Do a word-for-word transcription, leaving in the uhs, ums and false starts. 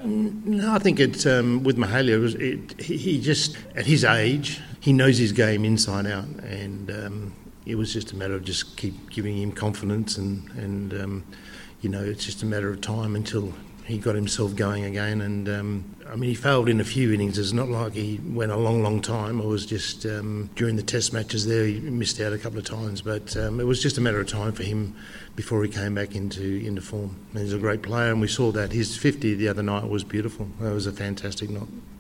no, I think it's um, with Mahalia. It was, it, he, he just at his age, he knows his game inside out, and um, it was just a matter of just keep giving him confidence, and and um, you know, it's just a matter of time until he got himself going again. And um, I mean, he failed in a few innings. It's not like he went a long, long time. It was just um, during the Test matches there, he missed out a couple of times. But um, it was just a matter of time for him before he came back into into form. And he's a great player, and we saw that his fifty the other night was beautiful. It was a fantastic night.